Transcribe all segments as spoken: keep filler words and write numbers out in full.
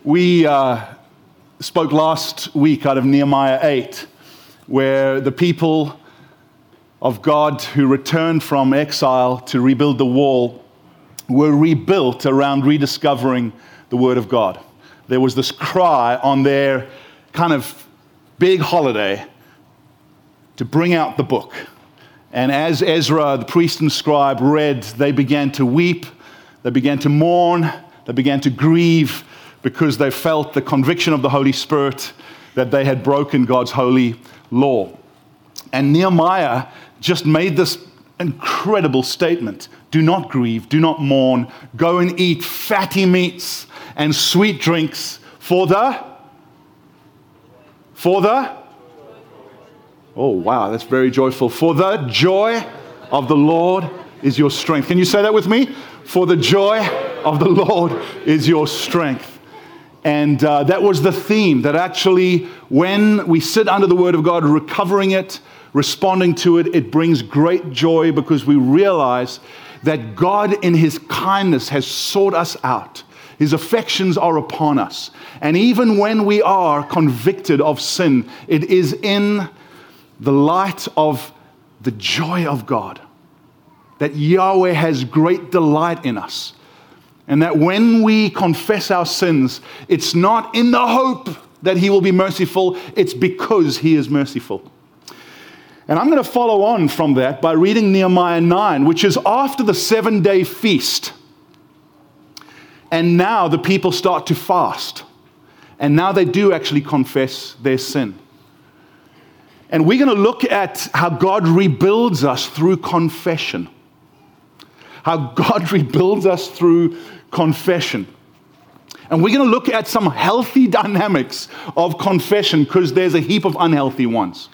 We uh, spoke last week out of Nehemiah eight, where the people of God who returned from exile to rebuild the wall were rebuilt around rediscovering the Word of God. There was this cry on their kind of big holiday to bring out the book. And as Ezra, the priest and scribe, read, they began to weep, they began to mourn, they began to grieve, because they felt the conviction of the Holy Spirit that they had broken God's holy law. And Nehemiah just made this incredible statement. Do not grieve, do not mourn. Go and eat fatty meats and sweet drinks for the, for the, oh wow, that's very joyful. For the joy of the Lord is your strength. Can you say that with me? For the joy of the Lord is your strength. And uh, that was the theme, that actually when we sit under the Word of God, recovering it, responding to it, it brings great joy because we realize that God in His kindness has sought us out. His affections are upon us. And even when we are convicted of sin, it is in the light of the joy of God that Yahweh has great delight in us. And that when we confess our sins, it's not in the hope that He will be merciful, it's because He is merciful. And I'm going to follow on from that by reading Nehemiah nine, which is after the seven-day feast. And now the people start to fast. And now they do actually confess their sin. And we're going to look at how God rebuilds us through confession. How God rebuilds us through confession. And we're going to look at some healthy dynamics of confession because there's a heap of unhealthy ones.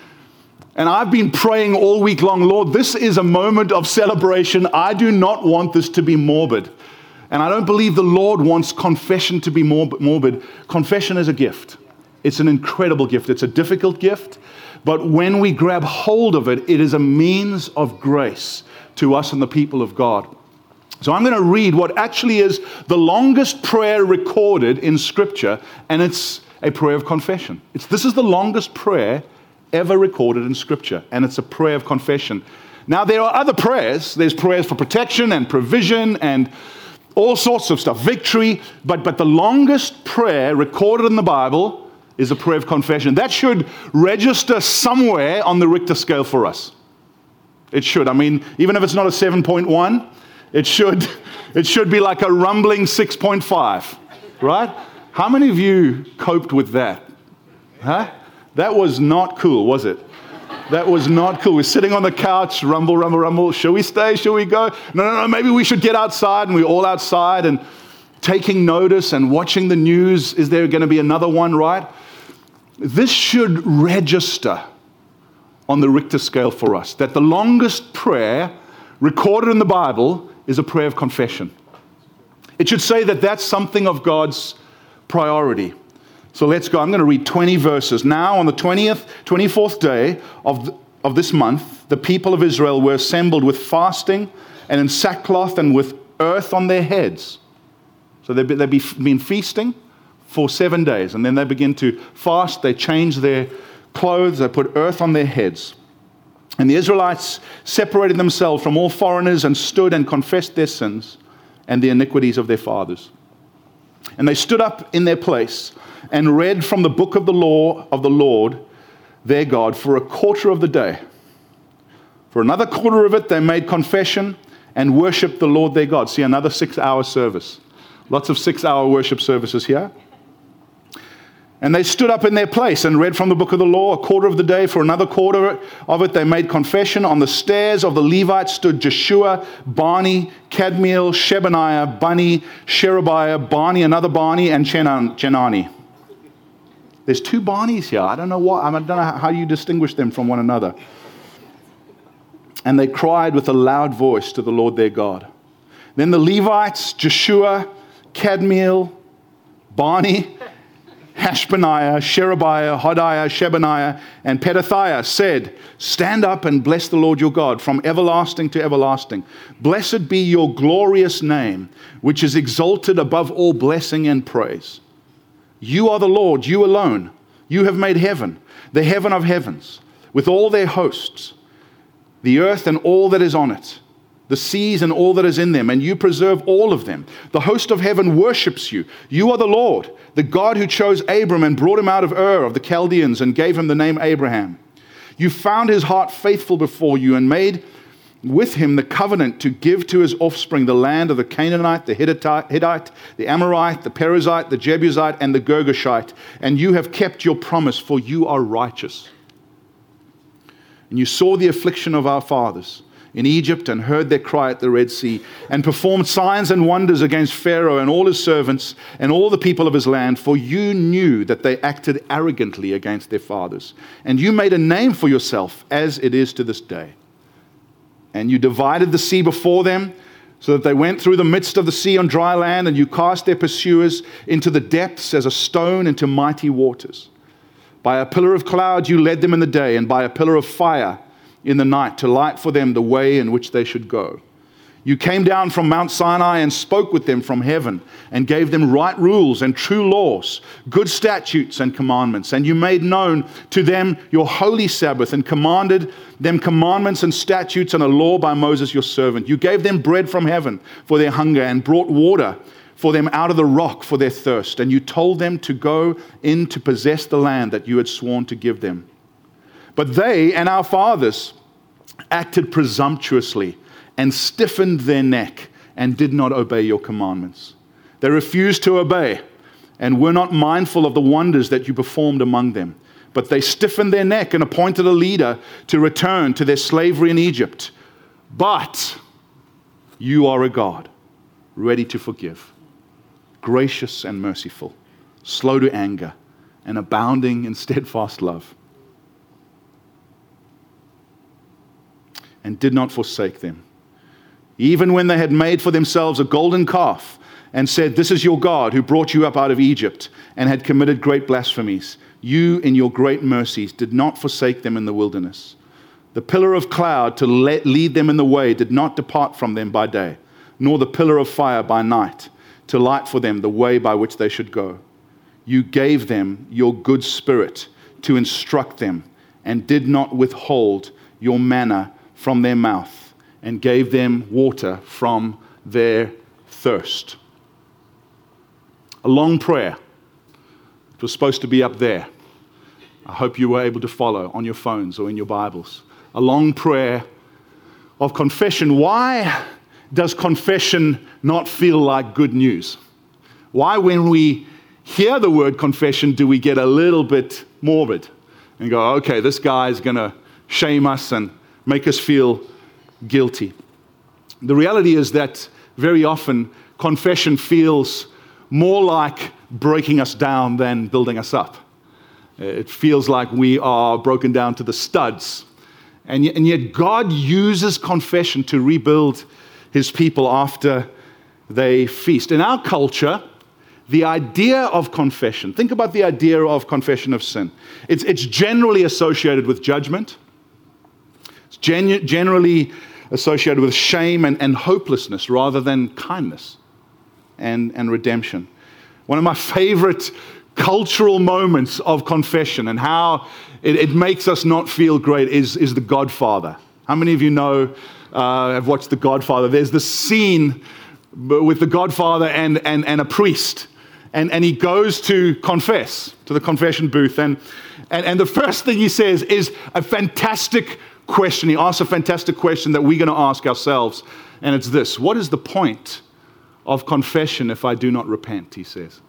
And I've been praying all week long, Lord, this is a moment of celebration. I do not want this to be morbid. And I don't believe the Lord wants confession to be morbid. Confession is a gift. It's an incredible gift. It's a difficult gift. But when we grab hold of it, it is a means of grace to us and the people of God. So I'm going to read what actually is the longest prayer recorded in Scripture, and it's a prayer of confession. It's, this is the longest prayer ever recorded in Scripture, and it's a prayer of confession. Now, there are other prayers. There's prayers for protection and provision and all sorts of stuff, victory, but, but the longest prayer recorded in the Bible is a prayer of confession. That should register somewhere on the Richter scale for us. It should. I mean, even if it's not a seven point one, it should, it should be like a rumbling six point five, right? How many of you coped with that? Huh? That was not cool, was it? That was not cool. We're sitting on the couch, rumble, rumble, rumble. Shall we stay? Shall we go? No, no, no, maybe we should get outside, and we're all outside and taking notice and watching the news. Is there going to be another one, right? This should register on the Richter scale for us, that the longest prayer recorded in the Bible is a prayer of confession. It should say that that's something of God's priority. So let's go. I'm going to read twenty verses. Now on the twentieth, twenty-fourth day of, the, of this month, the people of Israel were assembled with fasting and in sackcloth and with earth on their heads. So they've been, they've been feasting for seven days, and then they begin to fast. They change their clothes, they put earth on their heads. And the Israelites separated themselves from all foreigners and stood and confessed their sins and the iniquities of their fathers. And they stood up in their place and read from the book of the law of the Lord their God for a quarter of the day. For another quarter of it they made confession and worshiped the Lord their God. See, another six-hour service. Lots of six-hour worship services here. And they stood up in their place and read from the book of the law a quarter of the day. For another quarter of it, they made confession. On the stairs of the Levites stood Jeshua, Bani, Kadmiel, Shebaniah, Bani, Sherebiah, Bani, another Bani, and Chenani. There's two Banis here. I don't know what. I don't know how you distinguish them from one another. And they cried with a loud voice to the Lord their God. Then the Levites, Jeshua, Kadmiel, Bani, Hashbaniah, Sherebiah, Hodiah, Shebaniah, and Pedithiah said, "Stand up and bless the Lord your God from everlasting to everlasting. Blessed be your glorious name, which is exalted above all blessing and praise. You are the Lord, you alone. You have made heaven, the heaven of heavens, with all their hosts, the earth and all that is on it, the seas and all that is in them, and you preserve all of them. The host of heaven worships you. You are the Lord, the God who chose Abram and brought him out of Ur of the Chaldeans and gave him the name Abraham. You found his heart faithful before you and made with him the covenant to give to his offspring the land of the Canaanite, the Hittite, the Amorite, the Perizzite, the Jebusite, and the Girgashite. And you have kept your promise, for you are righteous. And you saw the affliction of our fathers in Egypt and heard their cry at the Red Sea, and performed signs and wonders against Pharaoh and all his servants and all the people of his land, for you knew that they acted arrogantly against their fathers. And you made a name for yourself, as it is to this day. And you divided the sea before them, so that they went through the midst of the sea on dry land, and you cast their pursuers into the depths as a stone into mighty waters. By a pillar of cloud you led them in the day, and by a pillar of fire in the night, to light for them the way in which they should go. You came down from Mount Sinai and spoke with them from heaven, and gave them right rules and true laws, good statutes and commandments. And you made known to them your holy Sabbath, and commanded them commandments and statutes and a law by Moses your servant. You gave them bread from heaven for their hunger, and brought water for them out of the rock for their thirst. And you told them to go in to possess the land that you had sworn to give them. But they and our fathers acted presumptuously and stiffened their neck and did not obey your commandments. They refused to obey and were not mindful of the wonders that you performed among them. But they stiffened their neck and appointed a leader to return to their slavery in Egypt. But you are a God, ready to forgive, gracious and merciful, slow to anger, and abounding in steadfast love, and did not forsake them. Even when they had made for themselves a golden calf and said, "This is your God who brought you up out of Egypt," and had committed great blasphemies, you in your great mercies did not forsake them in the wilderness. The pillar of cloud to let, lead them in the way did not depart from them by day, nor the pillar of fire by night to light for them the way by which they should go. You gave them your good spirit to instruct them, and did not withhold your manna from their mouth, and gave them water from their thirst. A long prayer. It was supposed to be up there. I hope you were able to follow on your phones or in your Bibles. A long prayer of confession. Why does confession not feel like good news? Why, when we hear the word confession, do we get a little bit morbid and go, okay, this guy's going to shame us and make us feel guilty? The reality is that very often confession feels more like breaking us down than building us up. It feels like we are broken down to the studs. And yet, and yet God uses confession to rebuild his people after they feast. In our culture, the idea of confession, think about the idea of confession of sin. It's, it's generally associated with judgment. It's genu- generally associated with shame and, and hopelessness rather than kindness and, and redemption. One of my favorite cultural moments of confession and how it, it makes us not feel great is, is The Godfather. How many of you know, uh, have watched The Godfather? There's this scene with the Godfather and, and, and a priest. And, and he goes to confess, to the confession booth. And, and, and the first thing he says is a fantastic question. He asks a fantastic question that we're going to ask ourselves. And it's this: what is the point of confession if I do not repent? He says.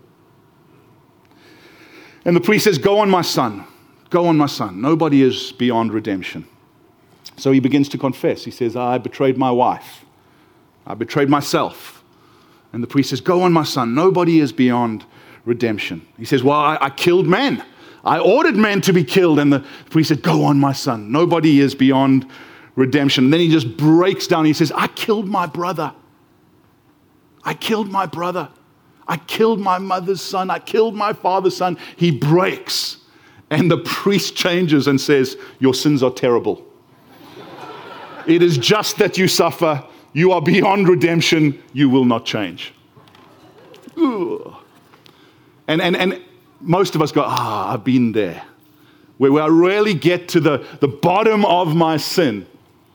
And the priest says, go on, my son. Go on, my son. Nobody is beyond redemption. So he begins to confess. He says, I betrayed my wife. I betrayed myself. And the priest says, go on, my son. Nobody is beyond redemption. He says, well, I, I killed men. I ordered men to be killed. And the priest said, go on, my son. Nobody is beyond redemption. And then he just breaks down. He says, I killed my brother. I killed my brother. I killed my mother's son. I killed my father's son. He breaks. And the priest changes and says, your sins are terrible. It is just that you suffer. You are beyond redemption. You will not change. Ooh. And, and, and most of us go, ah, oh, I've been there. Where, where I really get to the, the bottom of my sin.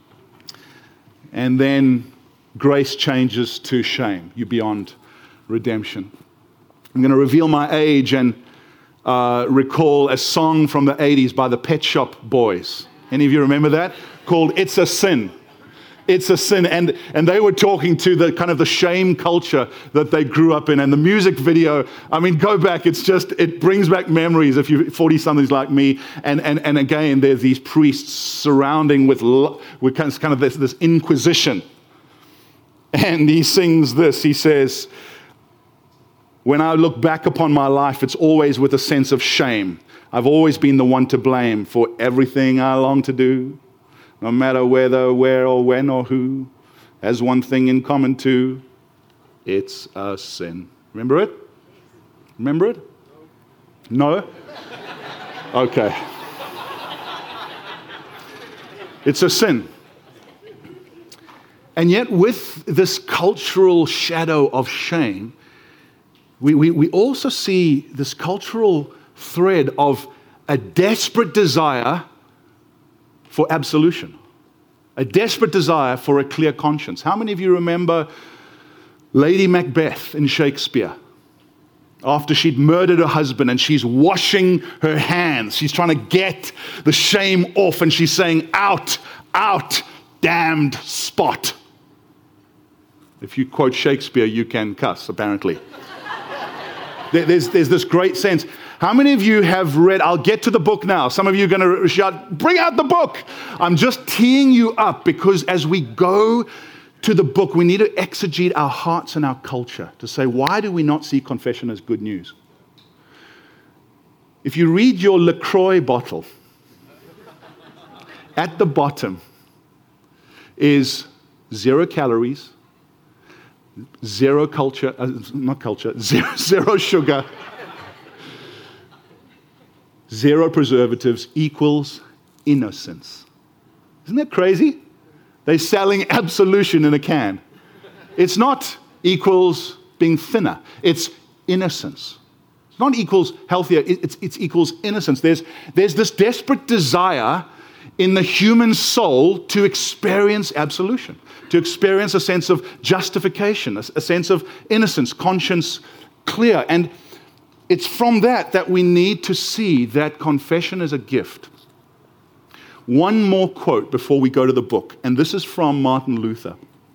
And then grace changes to shame. You're beyond redemption. I'm going to reveal my age and uh, recall a song from the eighties by the Pet Shop Boys. Any of you remember that? Called It's a Sin. It's a Sin. And, and they were talking to the kind of the shame culture that they grew up in. And the music video, I mean, go back. It's just, it brings back memories if you're forty-somethings like me. And, and, and again, there's these priests surrounding with, with kind of, kind of this, this inquisition. And he sings this. He says, when I look back upon my life, it's always with a sense of shame. I've always been the one to blame for everything I long to do. No matter whether, where, or when, or who, has one thing in common too. It's a sin. Remember it? Remember it? No? Okay. It's a sin. And yet with this cultural shadow of shame, we, we, we also see this cultural thread of a desperate desire for absolution, a desperate desire for a clear conscience. How many of you remember Lady Macbeth in Shakespeare? After she'd murdered her husband and she's washing her hands, she's trying to get the shame off and she's saying, out, out, damned spot. If you quote Shakespeare, you can cuss, apparently. There's, there's this great sense. How many of you have read, I'll get to the book now. Some of you are going to shout, bring out the book. I'm just teeing you up because as we go to the book, we need to exegete our hearts and our culture to say, why do we not see confession as good news? If you read your LaCroix bottle, at the bottom is zero calories, zero culture, uh, not culture, zero, zero sugar, zero preservatives equals innocence. Isn't that crazy? They're selling absolution in a can. It's not equals being thinner. It's innocence. It's not equals healthier. It's, it's equals innocence. There's, there's this desperate desire in the human soul to experience absolution, to experience a sense of justification, a, a sense of innocence, conscience clear. And it's from that that we need to see that confession is a gift. One more quote before we go to the book, and this is from Martin Luther.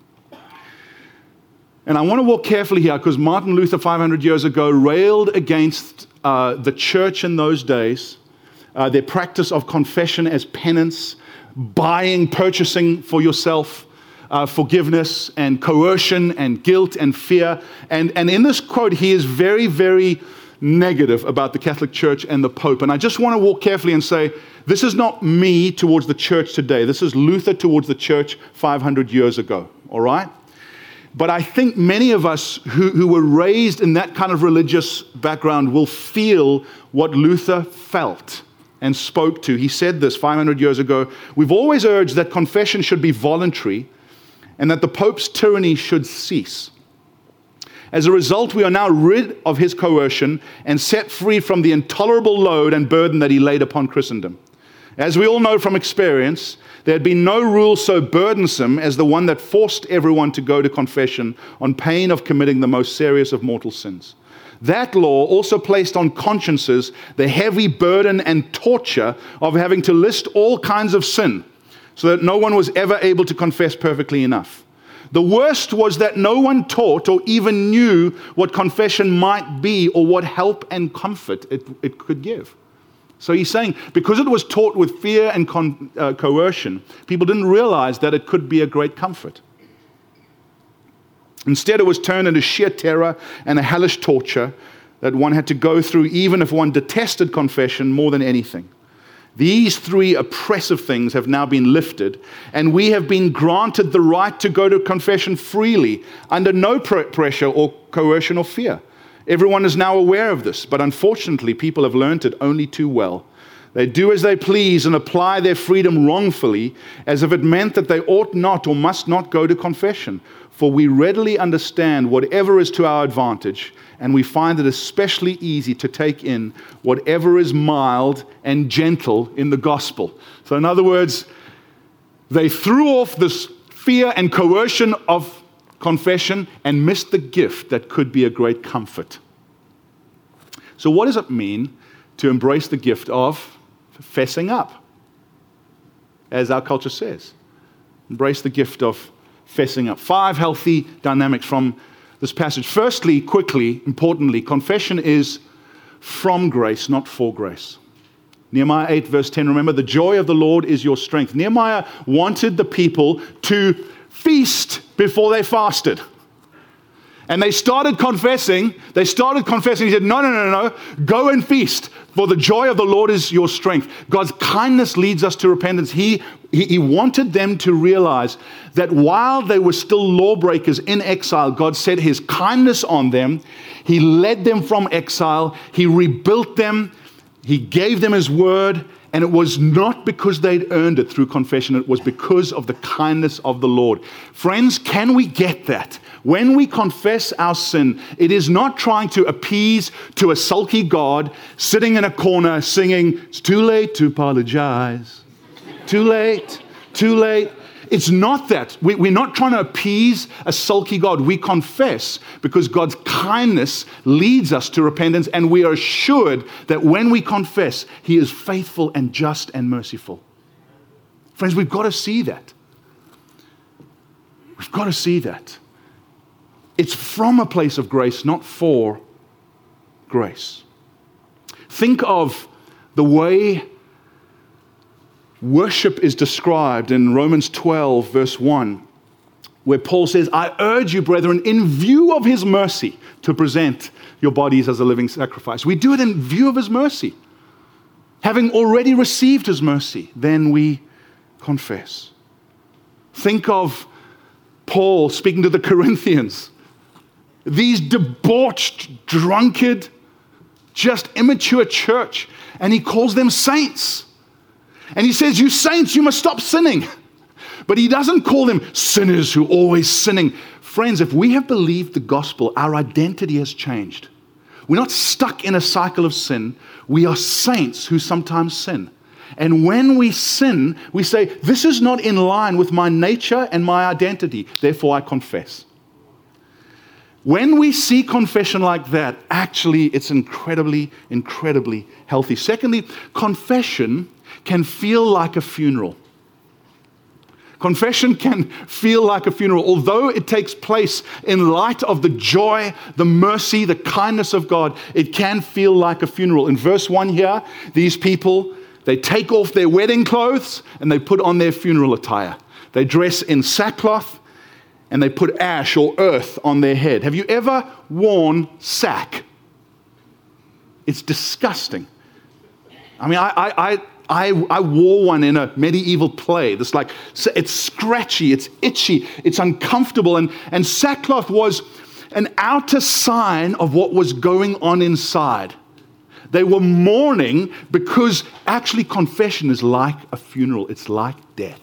And I want to walk carefully here because Martin Luther five hundred years ago railed against uh, the church in those days, uh, their practice of confession as penance, buying, purchasing for yourself, Uh, forgiveness and coercion and guilt and fear. And, and in this quote, he is very, very negative about the Catholic Church and the Pope. And I just want to walk carefully and say, this is not me towards the church today. This is Luther towards the church five hundred years ago, all right? But I think many of us who, who were raised in that kind of religious background will feel what Luther felt and spoke to. He said this five hundred years ago, we've always urged that confession should be voluntary and that the Pope's tyranny should cease. As a result, we are now rid of his coercion and set free from the intolerable load and burden that he laid upon Christendom. As we all know from experience, there had been no rule so burdensome as the one that forced everyone to go to confession on pain of committing the most serious of mortal sins. That law also placed on consciences the heavy burden and torture of having to list all kinds of sin, so that no one was ever able to confess perfectly enough. The worst was that no one taught or even knew what confession might be or what help and comfort it, it could give. So he's saying, because it was taught with fear and con, uh, coercion, people didn't realize that it could be a great comfort. Instead, it was turned into sheer terror and a hellish torture that one had to go through even if one detested confession more than anything. These three oppressive things have now been lifted, and we have been granted the right to go to confession freely, under no pr- pressure or coercion or fear. Everyone is now aware of this, but unfortunately, people have learned it only too well. They do as they please and apply their freedom wrongfully, as if it meant that they ought not or must not go to confession. For we readily understand whatever is to our advantage, and we find it especially easy to take in whatever is mild and gentle in the gospel. So in other words, they threw off this fear and coercion of confession and missed the gift that could be a great comfort. So what does it mean to embrace the gift of fessing up? As our culture says, embrace the gift of fessing up. Five healthy dynamics from this passage. Firstly, quickly, importantly, confession is from grace, not for grace. Nehemiah eight verse ten, remember, the joy of the Lord is your strength. Nehemiah wanted the people to feast before they fasted. And they started confessing, they started confessing, he said, no, no, no, no, go and feast, for the joy of the Lord is your strength. God's kindness leads us to repentance. He, he, he wanted them to realize that while they were still lawbreakers in exile, God set his kindness on them. He led them from exile. He rebuilt them. He gave them his word. And it was not because they'd earned it through confession. It was because of the kindness of the Lord. Friends, can we get that? When we confess our sin, it is not trying to appease to a sulky God sitting in a corner singing, it's too late to apologize. Too late, too late. It's not that. We, we're not trying to appease a sulky God. We confess because God's kindness leads us to repentance, and we are assured that when we confess, he is faithful and just and merciful. Friends, we've got to see that. We've got to see that. It's from a place of grace, not for grace. Think of the way worship is described in Romans twelve, verse one, where Paul says, I urge you, brethren, in view of his mercy, to present your bodies as a living sacrifice. We do it in view of his mercy. Having already received his mercy, then we confess. Think of Paul speaking to the Corinthians. These debauched, drunkard, just immature church. And he calls them saints. And he says, you saints, you must stop sinning. But he doesn't call them sinners who are always sinning. Friends, if we have believed the gospel, our identity has changed. We're not stuck in a cycle of sin. We are saints who sometimes sin. And when we sin, we say, this is not in line with my nature and my identity. Therefore, I confess. When we see confession like that, actually, it's incredibly, incredibly healthy. Secondly, confession can feel like a funeral. Confession can feel like a funeral. Although it takes place in light of the joy, the mercy, the kindness of God, it can feel like a funeral. In verse one here, these people, they take off their wedding clothes and they put on their funeral attire. They dress in sackcloth and they put ash or earth on their head. Have you ever worn sack? It's disgusting. I mean, I, I, I, I, I wore one in a medieval play. This like, it's scratchy, it's itchy, it's uncomfortable. And, and sackcloth was an outer sign of what was going on inside. They were mourning because actually confession is like a funeral. It's like death.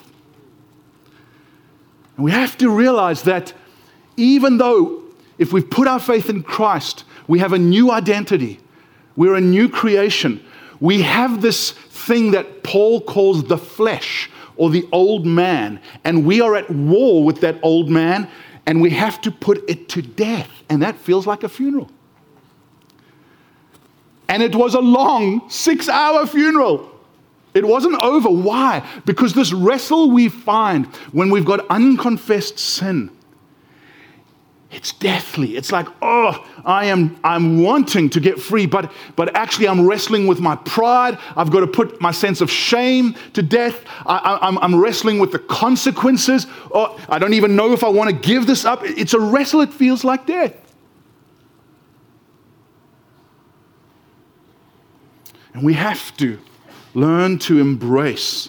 And we have to realize that even though if we've put our faith in Christ, we have a new identity, we're a new creation, we have this thing that Paul calls the flesh or the old man, and we are at war with that old man, and we have to put it to death, and that feels like a funeral. And it was a long six-hour funeral. It wasn't over. Why? Because this wrestle we find when we've got unconfessed sin, it's deathly. It's like, oh, I am I'm wanting to get free, but, but actually I'm wrestling with my pride. I've got to put my sense of shame to death. I, I, I'm, I'm wrestling with the consequences. Oh, I don't even know if I want to give this up. It's a wrestle. It feels like death. And we have to learn to embrace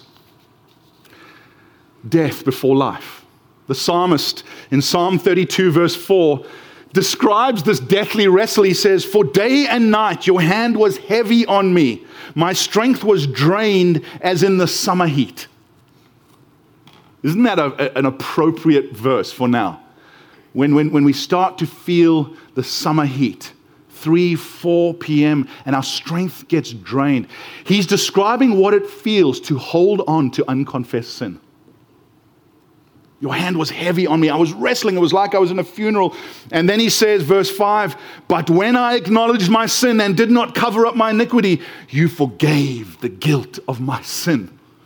death before life. The psalmist in Psalm thirty-two verse four describes this deathly wrestle. He says, "For day and night your hand was heavy on me. My strength was drained as in the summer heat." Isn't that a, a, an appropriate verse for now? When, when, when we start to feel the summer heat, three, four p.m., and our strength gets drained. He's describing what it feels to hold on to unconfessed sin. Your hand was heavy on me. I was wrestling. It was like I was in a funeral. And then he says, verse five, "But when I acknowledged my sin and did not cover up my iniquity, you forgave the guilt of my sin."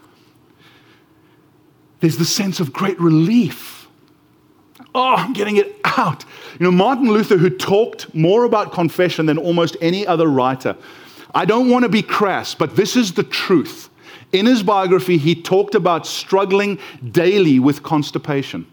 There's the sense of great relief. Oh, I'm getting it out. You know, Martin Luther, who talked more about confession than almost any other writer, I don't want to be crass, but this is the truth. In his biography, he talked about struggling daily with constipation.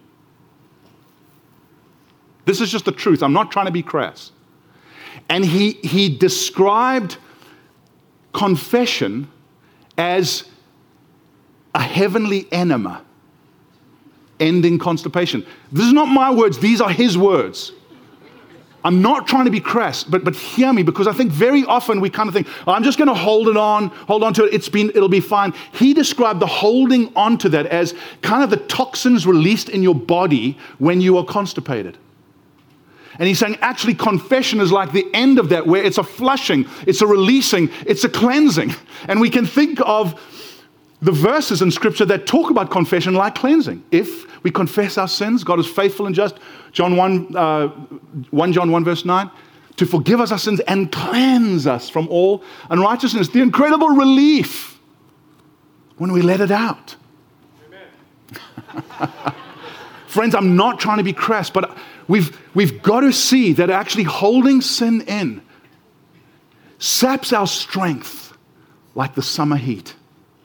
This is just the truth. I'm not trying to be crass. And he, he described confession as a heavenly enema ending constipation. This is not my words. These are his words. I'm not trying to be crass, but but hear me, because I think very often we kind of think, oh, I'm just going to hold it on, hold on to it, it's been, it'll be fine. He described the holding on to that as kind of the toxins released in your body when you are constipated. And he's saying actually confession is like the end of that, where it's a flushing, it's a releasing, it's a cleansing. And we can think of the verses in Scripture that talk about confession like cleansing. If we confess our sins, God is faithful and just. John one, uh, First John one verse nine, to forgive us our sins and cleanse us from all unrighteousness. The incredible relief when we let it out. Amen. Friends, I'm not trying to be crass, but we've, we've got to see that actually holding sin in saps our strength like the summer heat.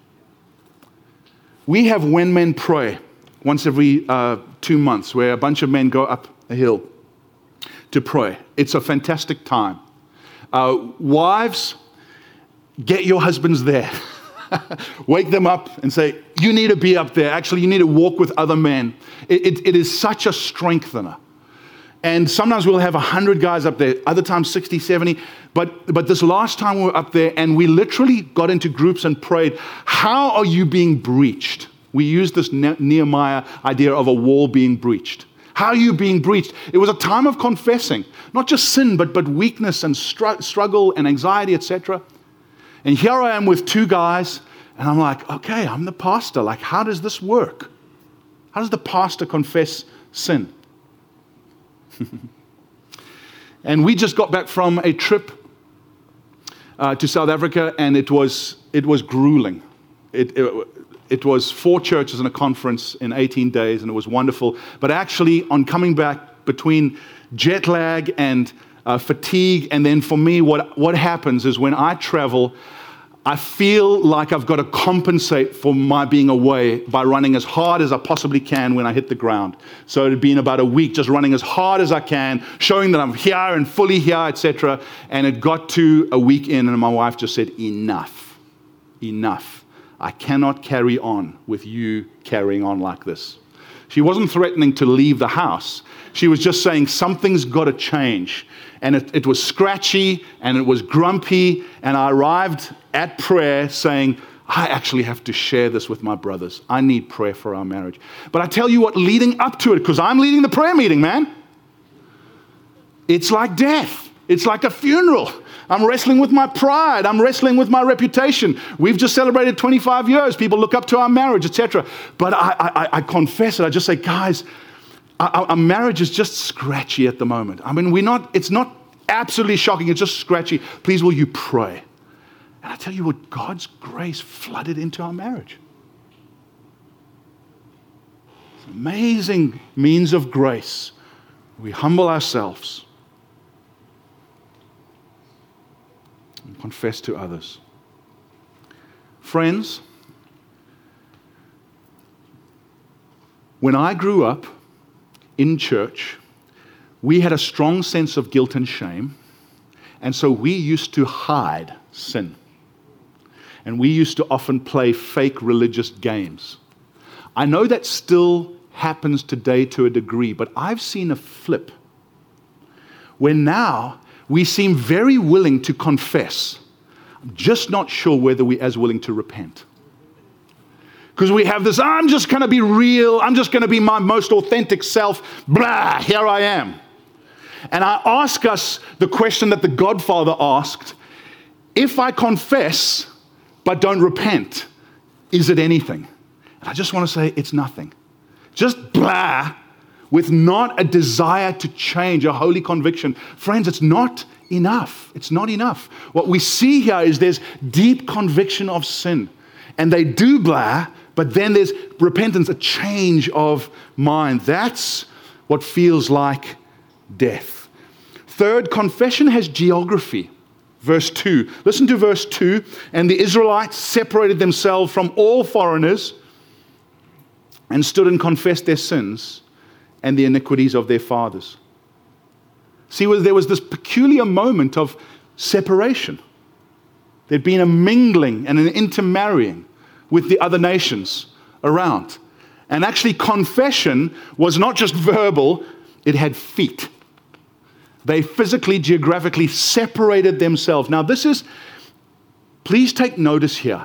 We have When Men Pray once every uh, two months, where a bunch of men go up a hill to pray. It's a fantastic time. Uh, wives, get your husbands there. Wake them up and say, you need to be up there. Actually, you need to walk with other men. It, it, it is such a strengthener. And sometimes we'll have one hundred guys up there, other times sixty, seventy. But, but this last time we were up there, and we literally got into groups and prayed, how are you being breached? We used this Nehemiah idea of a wall being breached. How are you being breached? It was a time of confessing, not just sin, but, but weakness and str- struggle and anxiety, et cetera. And here I am with two guys, and I'm like, okay, I'm the pastor. Like, how does this work? How does the pastor confess sin? And we just got back from a trip uh, to South Africa, and it was it was grueling. It, it it was four churches and a conference in eighteen days, and it was wonderful. But actually, on coming back, between jet lag and uh, fatigue, and then for me, what what happens is when I travel, I feel like I've got to compensate for my being away by running as hard as I possibly can when I hit the ground. So it had been about a week just running as hard as I can, showing that I'm here and fully here, et cetera. And it got to a week in, and my wife just said, enough, enough. I cannot carry on with you carrying on like this. She wasn't threatening to leave the house. She was just saying something's got to change. And it, it was scratchy and it was grumpy. And I arrived at prayer saying, I actually have to share this with my brothers. I need prayer for our marriage. But I tell you what, leading up to it, because I'm leading the prayer meeting, man, it's like death. It's like a funeral. I'm wrestling with my pride. I'm wrestling with my reputation. We've just celebrated twenty-five years. People look up to our marriage, et cetera. But I, I, I confess it. I just say, guys, our, our marriage is just scratchy at the moment. I mean, we're not. It's not absolutely shocking. It's just scratchy. Please, will you pray? And I tell you what, God's grace flooded into our marriage. It's an amazing means of grace. We humble ourselves and confess to others. Friends, when I grew up in church, we had a strong sense of guilt and shame, and so we used to hide sin. And we used to often play fake religious games. I know that still happens today to a degree, but I've seen a flip. where now we seem very willing to confess. I'm just not sure whether we're as willing to repent. Because we have this, I'm just going to be real, I'm just going to be my most authentic self, blah, here I am. And I ask us the question that the Godfather asked, if I confess but don't repent, is it anything? And I just want to say it's nothing. Just blah, with not a desire to change, a holy conviction. Friends, it's not enough. It's not enough. What we see here is there's deep conviction of sin. And they do blah, but then there's repentance, a change of mind. That's what feels like death. Third, confession has geography. Verse two. Listen to verse two. And the Israelites separated themselves from all foreigners and stood and confessed their sins and the iniquities of their fathers. See, there was this peculiar moment of separation. There'd been a mingling and an intermarrying with the other nations around. And actually, confession was not just verbal, it had feet. They physically, geographically separated themselves. Now, this is, please take notice here.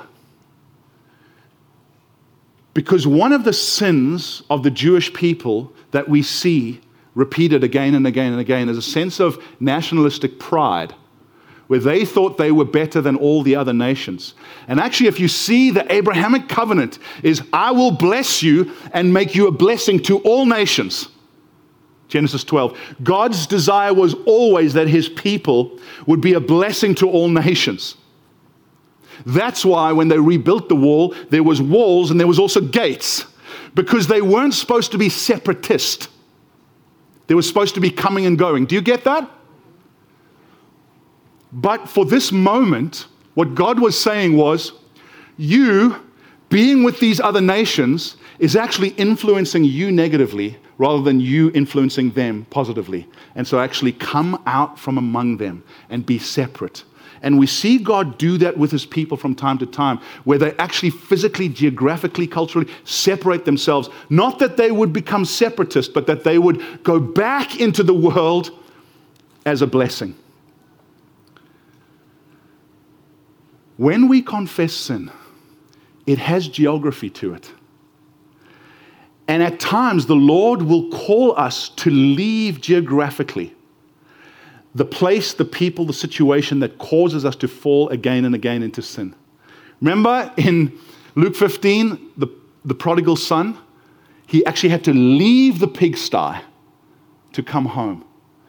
Because one of the sins of the Jewish people that we see repeated again and again and again is a sense of nationalistic pride, where they thought they were better than all the other nations. And actually, if you see the Abrahamic covenant is, I will bless you and make you a blessing to all nations. Genesis twelve. God's desire was always that his people would be a blessing to all nations. That's why when they rebuilt the wall, there was walls and there was also gates, because they weren't supposed to be separatist. They were supposed to be coming and going. Do you get that? But for this moment, what God was saying was, you being with these other nations is actually influencing you negatively rather than you influencing them positively. And so actually come out from among them and be separate. And we see God do that with his people from time to time, where they actually physically, geographically, culturally separate themselves. Not that they would become separatists, but that they would go back into the world as a blessing. When we confess sin, it has geography to it. And at times, the Lord will call us to leave geographically the place, the people, the situation that causes us to fall again and again into sin. Remember in Luke fifteen, the, the prodigal son, he actually had to leave the pigsty to come home.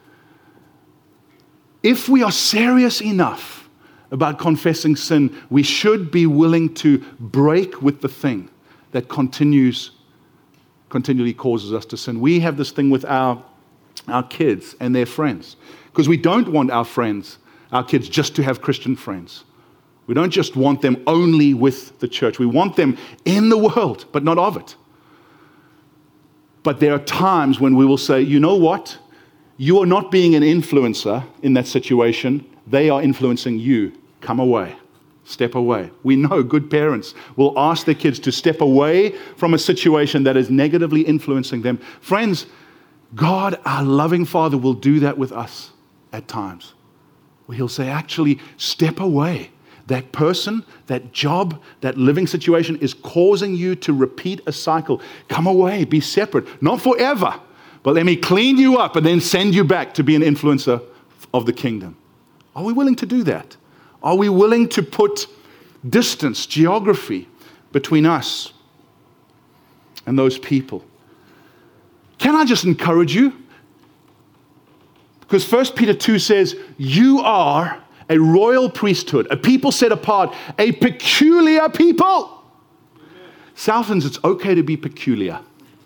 If we are serious enough about confessing sin, we should be willing to break with the thing that continues, continually causes us to sin. We have this thing with our, our kids and their friends, because we don't want our friends, our kids, just to have Christian friends. We don't just want them only with the church. We want them in the world, but not of it. But there are times when we will say, you know what? You are not being an influencer in that situation. They are influencing you. Come away. Step away. We know good parents will ask their kids to step away from a situation that is negatively influencing them. Friends, God, our loving Father, will do that with us at times. Where he'll say, actually, step away. That person, that job, that living situation is causing you to repeat a cycle. Come away. Be separate. Not forever, but let me clean you up and then send you back to be an influencer of the kingdom. Are we willing to do that? Are we willing to put distance, geography between us and those people? Can I just encourage you? Because First Peter two says, you are a royal priesthood, a people set apart, a peculiar people. Southlands, it's okay to be peculiar.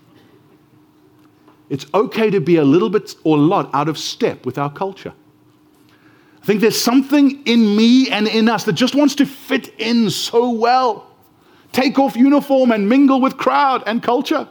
It's okay to be a little bit or a lot out of step with our culture. I think there's something in me and in us that just wants to fit in so well. Take off uniform and mingle with crowd and culture.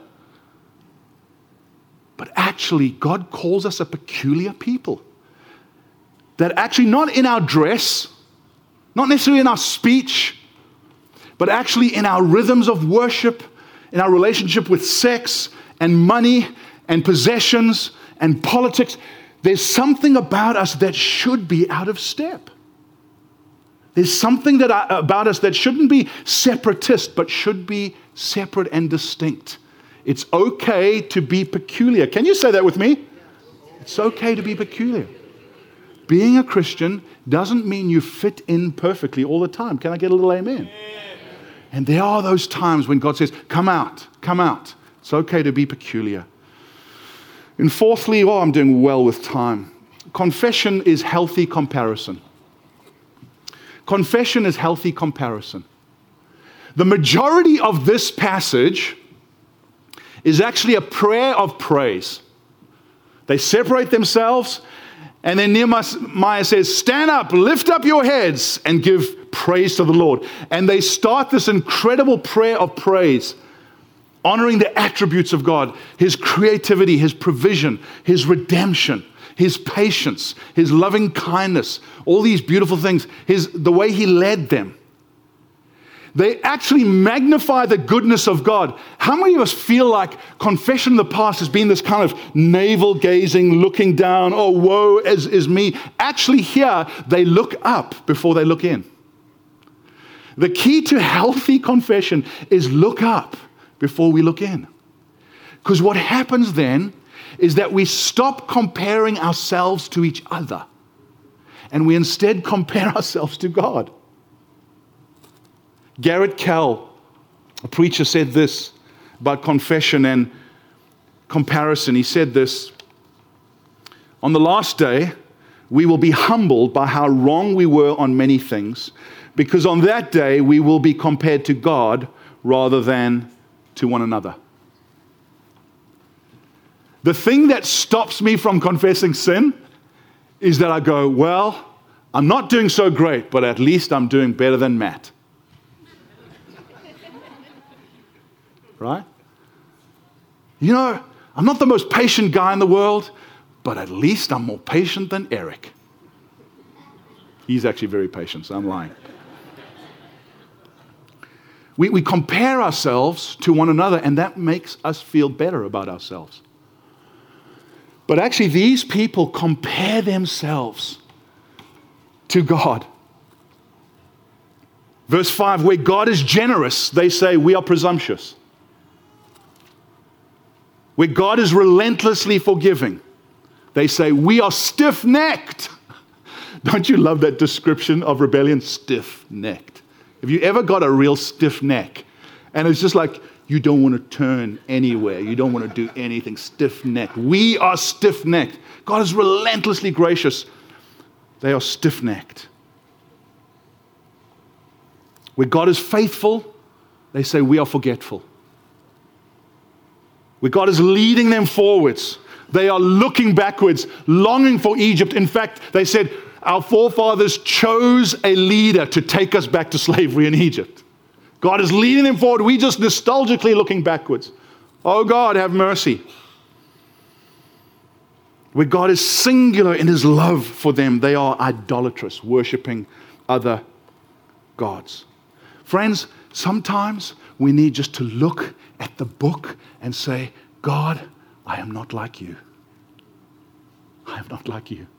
But actually, God calls us a peculiar people. That actually not in our dress, not necessarily in our speech, but actually in our rhythms of worship, in our relationship with sex and money and possessions and politics, there's something about us that should be out of step. There's something that about us that shouldn't be separatist, but should be separate and distinct. It's okay to be peculiar. Can you say that with me? It's okay to be peculiar. Being a Christian doesn't mean you fit in perfectly all the time. Can I get a little amen? And there are those times when God says, come out, come out. It's okay to be peculiar. And fourthly, oh, I'm doing well with time. Confession is healthy comparison. Confession is healthy comparison. The majority of this passage is actually a prayer of praise. They separate themselves, and then Nehemiah says, stand up, lift up your heads, and give praise to the Lord. And they start this incredible prayer of praise, honoring the attributes of God, His creativity, His provision, His redemption, His patience, His loving kindness, all these beautiful things, His, the way He led them. They actually magnify the goodness of God. How many of us feel like confession in the past has been this kind of navel-gazing, looking down, oh, woe is, is me. Actually here, they look up before they look in. The key to healthy confession is look up before we look in. Because what happens then is that we stop comparing ourselves to each other, and we instead compare ourselves to God. Garrett Kell, a preacher, said this about confession and comparison. He said this, on the last day, we will be humbled by how wrong we were on many things, because on that day, we will be compared to God rather than to one another. The thing that stops me from confessing sin is that I go, well, I'm not doing so great, but at least I'm doing better than Matt. Right? You know, I'm not the most patient guy in the world, but at least I'm more patient than Eric. He's actually very patient, so I'm lying. We, we compare ourselves to one another, and that makes us feel better about ourselves. But actually, these people compare themselves to God. Verse five, where God is generous, they say we are presumptuous. Where God is relentlessly forgiving, they say we are stiff-necked. Don't you love that description of rebellion? Stiff-necked. Have you ever got a real stiff neck? And it's just like, you don't want to turn anywhere. You don't want to do anything. Stiff-necked. We are stiff-necked. God is relentlessly gracious. They are stiff-necked. Where God is faithful, they say we are forgetful. Where God is leading them forwards, they are looking backwards, longing for Egypt. In fact, they said, our forefathers chose a leader to take us back to slavery in Egypt. God is leading them forward. We just nostalgically looking backwards. Oh God, have mercy. Where God is singular in His love for them, they are idolatrous, worshiping other gods. Friends, sometimes we need just to look at the book and say, God, I am not like you. I am not like you.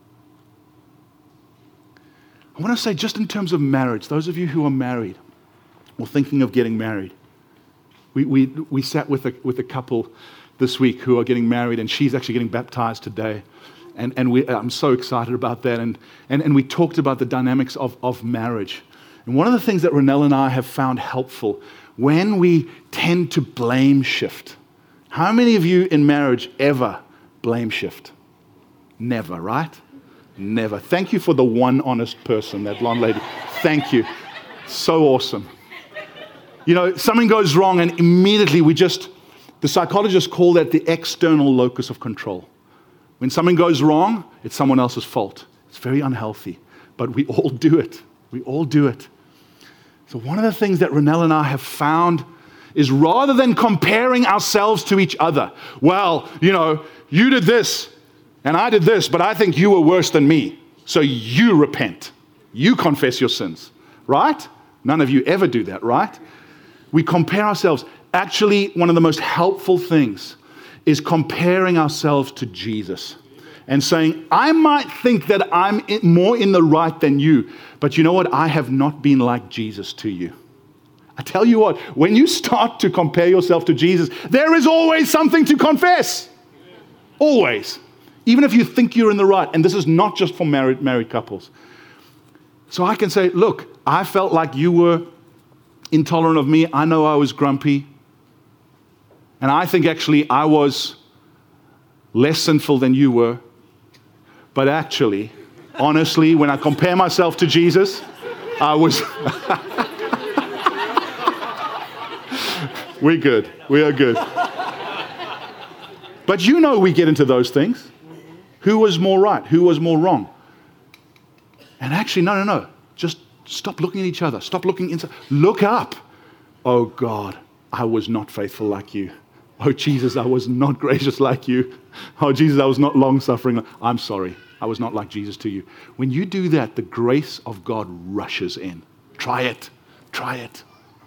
I want to say, just in terms of marriage, those of you who are married or thinking of getting married, we we, we sat with a, with a couple this week who are getting married, and she's actually getting baptized today. And, and we, I'm so excited about that. And, and, and we talked about the dynamics of, of marriage. And one of the things that Ronelle and I have found helpful, when we tend to blame shift. How many of you in marriage ever blame shift? Never, right? Never. Thank you for the one honest person, that blonde lady. Thank you. So awesome. You know, something goes wrong and immediately we just, the psychologists call that the external locus of control. When something goes wrong, it's someone else's fault. It's very unhealthy, but we all do it. We all do it. So one of the things that Ronelle and I have found is, rather than comparing ourselves to each other, well, you know, you did this and I did this, but I think you were worse than me. So you repent. You confess your sins, right? None of you ever do that, right? We compare ourselves. Actually, one of the most helpful things is comparing ourselves to Jesus and saying, I might think that I'm in, more in the right than you, but you know what? I have not been like Jesus to you. I tell you what, when you start to compare yourself to Jesus, there is always something to confess. Always. Even if you think you're in the right. And this is not just for married, married couples. So I can say, look, I felt like you were intolerant of me. I know I was grumpy. And I think actually I was less sinful than you were. But actually, honestly, when I compare myself to Jesus, I was... We're good. We are good. But you know we get into those things. Who was more right? Who was more wrong? And actually, no, no, no. Just stop looking at each other. Stop looking inside. Look up. Oh, God, I was not faithful like you. Oh, Jesus, I was not gracious like you. Oh, Jesus, I was not long-suffering. I'm sorry. I was not like Jesus to you. When you do that, the grace of God rushes in. Try it. Try it.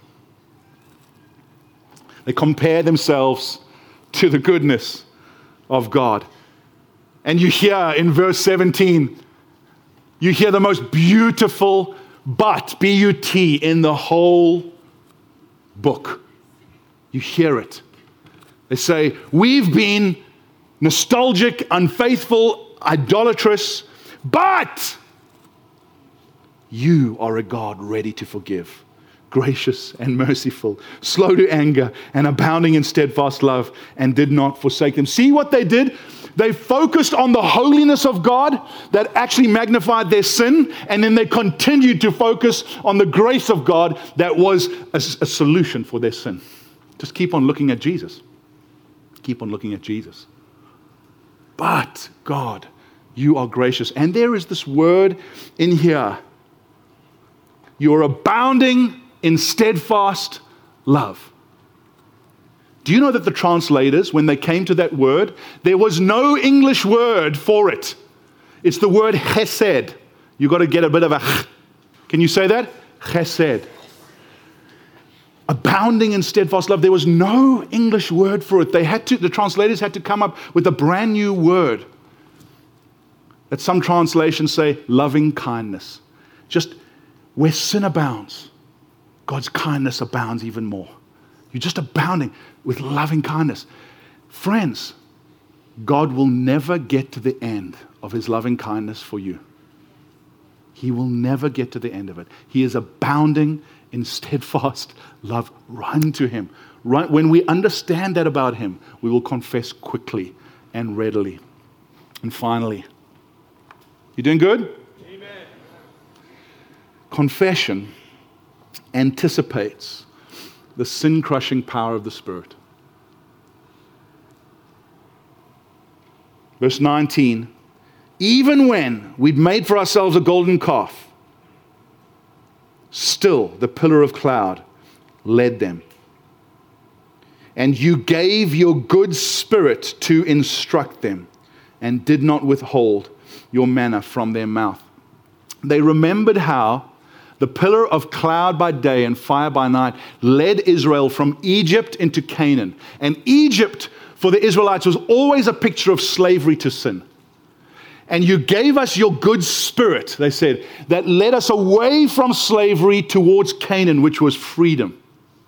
They compare themselves to the goodness of God. And you hear in verse seventeen, you hear the most beautiful but, B U T, in the whole book. You hear it. They say, we've been nostalgic, unfaithful, idolatrous, but you are a God ready to forgive, gracious and merciful, slow to anger and abounding in steadfast love, and did not forsake them. See what they did? They focused on the holiness of God that actually magnified their sin, and then they continued to focus on the grace of God that was a, a solution for their sin. Just keep on looking at Jesus. Keep on looking at Jesus. But God, you are gracious. And there is this word in here. You're abounding in steadfast love. Do you know that the translators, when they came to that word, there was no English word for it. It's the word chesed. You've got to get a bit of a ch. Can you say that? Chesed. Abounding in steadfast love. There was no English word for it. They had to, the translators had to come up with a brand new word that some translations say loving kindness. Just where sin abounds, God's kindness abounds even more. You're just abounding with loving kindness. Friends, God will never get to the end of his loving kindness for you. He will never get to the end of it. He is abounding in steadfast love. Run to him. Run. When we understand that about him, we will confess quickly and readily. And finally, you doing good? Amen. Confession anticipates the sin-crushing power of the Spirit. Verse nineteen, even when we'd made for ourselves a golden calf, still the pillar of cloud led them. And you gave your good Spirit to instruct them, and did not withhold your manna from their mouth. They remembered how the pillar of cloud by day and fire by night led Israel from Egypt into Canaan. And Egypt, for the Israelites, was always a picture of slavery to sin. And you gave us your good Spirit, they said, that led us away from slavery towards Canaan, which was freedom.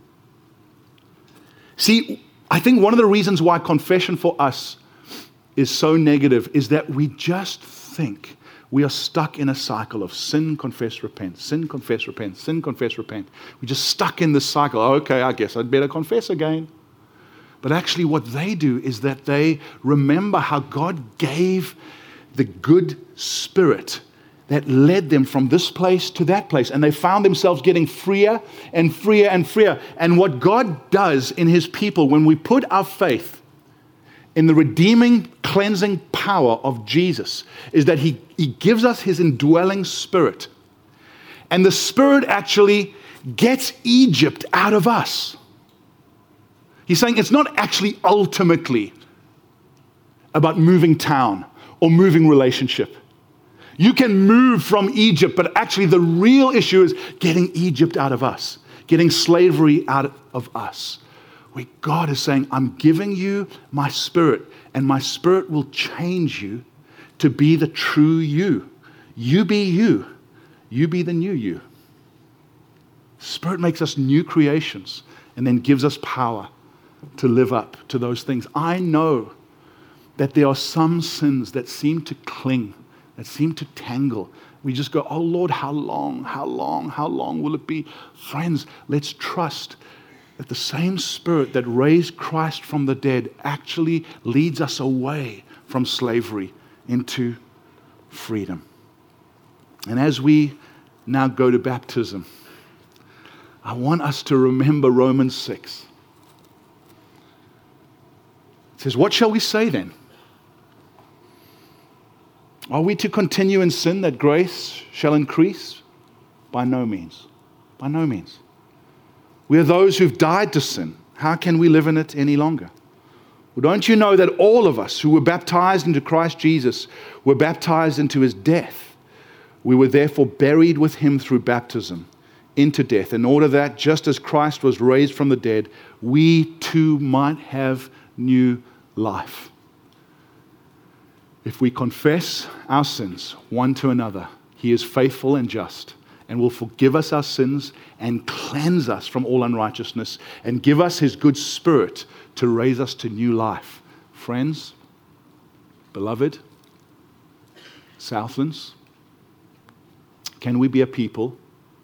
See, I think one of the reasons why confession for us is so negative is that we just think we are stuck in a cycle of sin, confess, repent, sin, confess, repent, sin, confess, repent. We're just stuck in this cycle. Okay, I guess I'd better confess again. But actually what they do is that they remember how God gave the good Spirit that led them from this place to that place. And they found themselves getting freer and freer and freer. And what God does in his people when we put our faith in the redeeming, cleansing power of Jesus is that he, he gives us his indwelling Spirit. And the Spirit actually gets Egypt out of us. He's saying it's not actually ultimately about moving town or moving relationship. You can move from Egypt, but actually the real issue is getting Egypt out of us, getting slavery out of us. Where God is saying, I'm giving you my Spirit, and my Spirit will change you to be the true you. You be you. You be the new you. Spirit makes us new creations and then gives us power to live up to those things. I know that there are some sins that seem to cling, that seem to tangle. We just go, oh Lord, how long, how long, how long will it be? Friends, let's trust that the same Spirit that raised Christ from the dead actually leads us away from slavery into freedom. And as we now go to baptism, I want us to remember Romans six. It says, what shall we say then? Are we to continue in sin that grace shall increase? By no means. By no means. We are those who've died to sin. How can we live in it any longer? Well, don't you know that all of us who were baptized into Christ Jesus were baptized into his death? We were therefore buried with him through baptism into death, in order that, just as Christ was raised from the dead, we too might have new life. If we confess our sins one to another, he is faithful and just and will forgive us our sins and cleanse us from all unrighteousness and give us his good Spirit to raise us to new life. Friends, beloved, Southlands, can we be a people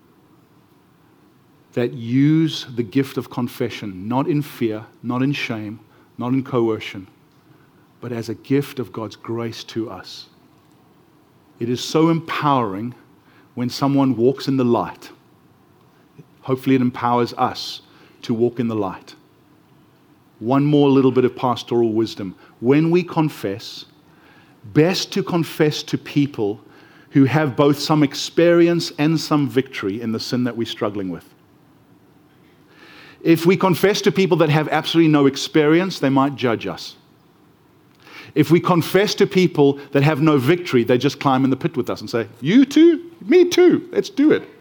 that use the gift of confession, not in fear, not in shame, not in coercion, but as a gift of God's grace to us? It is so empowering when someone walks in the light. Hopefully it empowers us to walk in the light. One more little bit of pastoral wisdom. When we confess, best to confess to people who have both some experience and some victory in the sin that we're struggling with. If we confess to people that have absolutely no experience, they might judge us. If we confess to people that have no victory, they just climb in the pit with us and say, you too? Me too. Let's do it.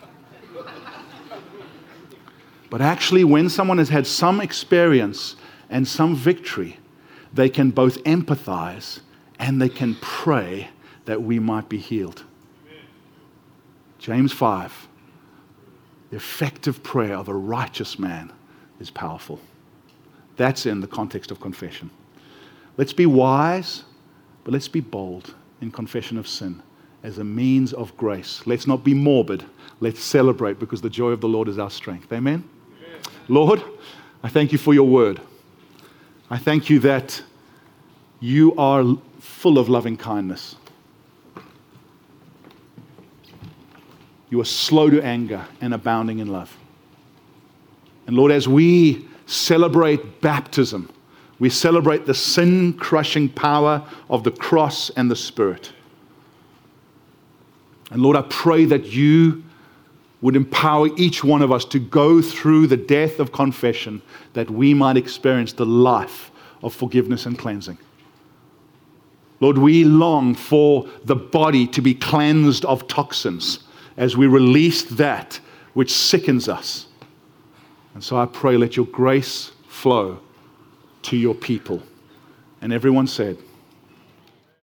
But actually, when someone has had some experience and some victory, they can both empathize and they can pray that we might be healed. James five, the effective prayer of a righteous man is powerful. That's in the context of confession. Let's be wise, but let's be bold in confession of sin as a means of grace. Let's not be morbid. Let's celebrate, because the joy of the Lord is our strength. Amen? Amen. Lord, I thank you for your word. I thank you that you are full of loving kindness. You are slow to anger and abounding in love. And Lord, as we celebrate baptism, we celebrate the sin-crushing power of the cross and the Spirit. And Lord, I pray that you would empower each one of us to go through the death of confession, that we might experience the life of forgiveness and cleansing. Lord, we long for the body to be cleansed of toxins as we release that which sickens us. And so I pray, let your grace flow to your people. And everyone said,